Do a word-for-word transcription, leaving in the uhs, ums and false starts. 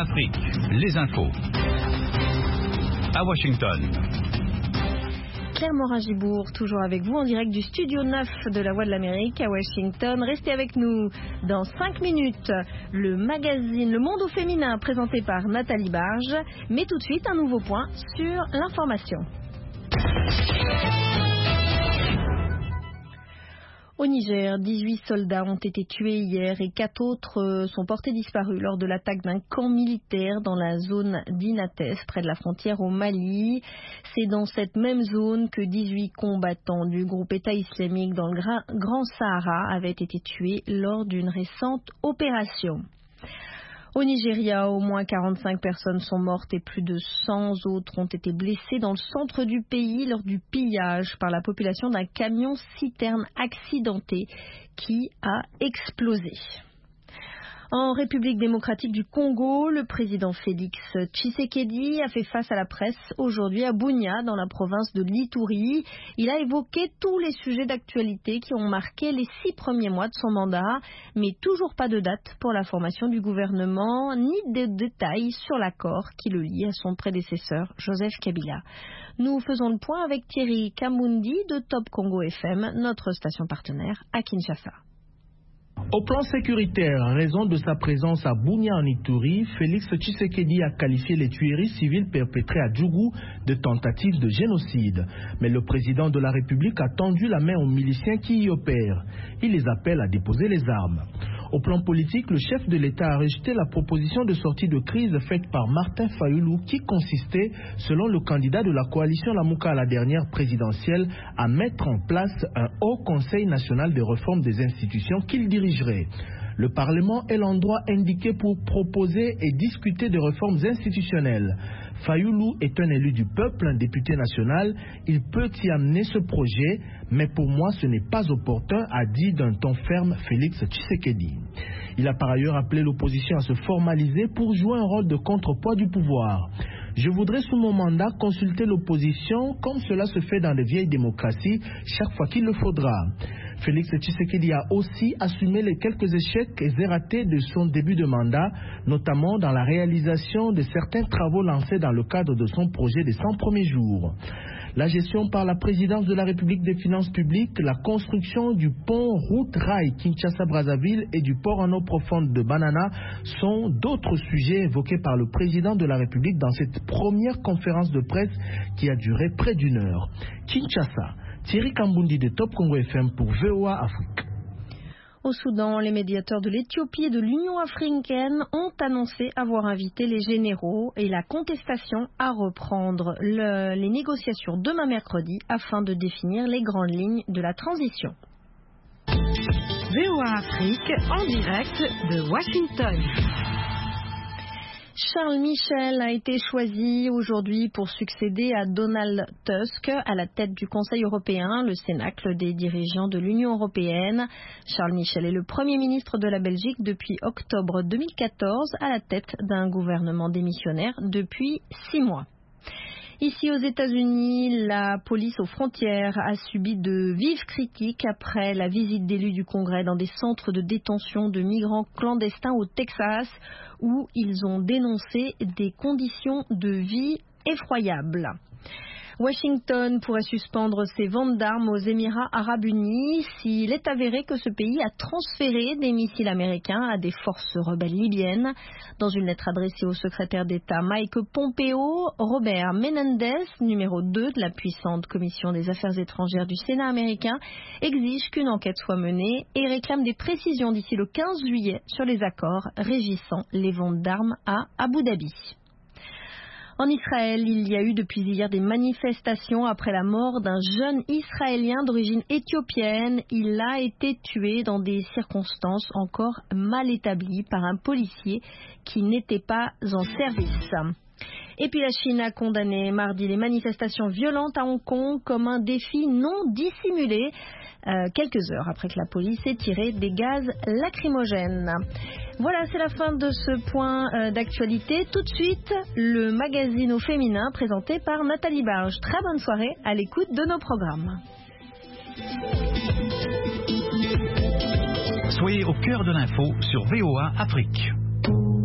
Afrique, les infos. À Washington. Claire Morin-Gibourg, toujours avec vous en direct du studio neuf de la Voix de l'Amérique à Washington. Restez avec nous dans cinq minutes. Le magazine Le Monde au féminin présenté par Nathalie Barge. Mais tout de suite, un nouveau point sur l'information. Au Niger, dix-huit soldats ont été tués hier et quatre autres sont portés disparus lors de l'attaque d'un camp militaire dans la zone d'Inates, près de la frontière au Mali. C'est dans cette même zone que dix-huit combattants du groupe État islamique dans le Grand Sahara avaient été tués lors d'une récente opération. Au Nigeria, au moins quarante-cinq personnes sont mortes et plus de cent autres ont été blessées dans le centre du pays lors du pillage par la population d'un camion-citerne accidenté qui a explosé. En République démocratique du Congo, le président Félix Tshisekedi a fait face à la presse aujourd'hui à Bunia, dans la province de l'Ituri. Il a évoqué tous les sujets d'actualité qui ont marqué les six premiers mois de son mandat, mais toujours pas de date pour la formation du gouvernement, ni de détails sur l'accord qui le lie à son prédécesseur, Joseph Kabila. Nous faisons le point avec Thierry Kamundi de Top Congo F M, notre station partenaire à Kinshasa. Au plan sécuritaire, en raison de sa présence à Bunia en Ituri, Félix Tshisekedi a qualifié les tueries civiles perpétrées à Djougou de tentatives de génocide. Mais le président de la République a tendu la main aux miliciens qui y opèrent. Il les appelle à déposer les armes. Au plan politique, le chef de l'État a rejeté la proposition de sortie de crise faite par Martin Fayoulou qui consistait, selon le candidat de la coalition Lamouka à la dernière présidentielle, à mettre en place un haut conseil national de réforme des institutions qu'il dirigerait. Le Parlement est l'endroit indiqué pour proposer et discuter de réformes institutionnelles. Fayoulou est un élu du peuple, un député national. Il peut y amener ce projet, mais pour moi ce n'est pas opportun, a dit d'un ton ferme Félix Tshisekedi. Il a par ailleurs appelé l'opposition à se formaliser pour jouer un rôle de contrepoids du pouvoir. Je voudrais sous mon mandat consulter l'opposition comme cela se fait dans les vieilles démocraties chaque fois qu'il le faudra. Félix Tshisekedi a aussi assumé les quelques échecs et ratés de son début de mandat, notamment dans la réalisation de certains travaux lancés dans le cadre de son projet des cent premiers jours. La gestion par la présidence de la République des finances publiques, la construction du pont route-rail Kinshasa-Brazzaville et du port en eau profonde de Banana sont d'autres sujets évoqués par le président de la République dans cette première conférence de presse qui a duré près d'une heure. Kinshasa, Thierry Kambundi de Top Congo F M pour V O A Afrique. Au Soudan, les médiateurs de l'Éthiopie et de l'Union africaine ont annoncé avoir invité les généraux et la contestation à reprendre le, les négociations demain mercredi afin de définir les grandes lignes de la transition. V O A Afrique en direct de Washington. Charles Michel a été choisi aujourd'hui pour succéder à Donald Tusk à la tête du Conseil européen, le cénacle des dirigeants de l'Union européenne. Charles Michel est le Premier ministre de la Belgique depuis octobre deux mille quatorze à la tête d'un gouvernement démissionnaire depuis six mois. Ici aux États-Unis, la police aux frontières a subi de vives critiques après la visite d'élus du Congrès dans des centres de détention de migrants clandestins au Texas où ils ont dénoncé des conditions de vie effroyables. Washington pourrait suspendre ses ventes d'armes aux Émirats arabes unis s'il est avéré que ce pays a transféré des missiles américains à des forces rebelles libyennes. Dans une lettre adressée au secrétaire d'État Mike Pompeo, Robert Menendez, numéro deux de la puissante commission des affaires étrangères du Sénat américain, exige qu'une enquête soit menée et réclame des précisions d'ici le quinze juillet sur les accords régissant les ventes d'armes à Abu Dhabi. En Israël, il y a eu depuis hier des manifestations après la mort d'un jeune Israélien d'origine éthiopienne. Il a été tué dans des circonstances encore mal établies par un policier qui n'était pas en service. Et puis la Chine a condamné mardi les manifestations violentes à Hong Kong comme un défi non dissimulé, euh, quelques heures après que la police ait tiré des gaz lacrymogènes. Voilà, c'est la fin de ce point euh, d'actualité. Tout de suite, le magazine au féminin présenté par Nathalie Barge. Très bonne soirée à l'écoute de nos programmes. Soyez au cœur de l'info sur V O A Afrique.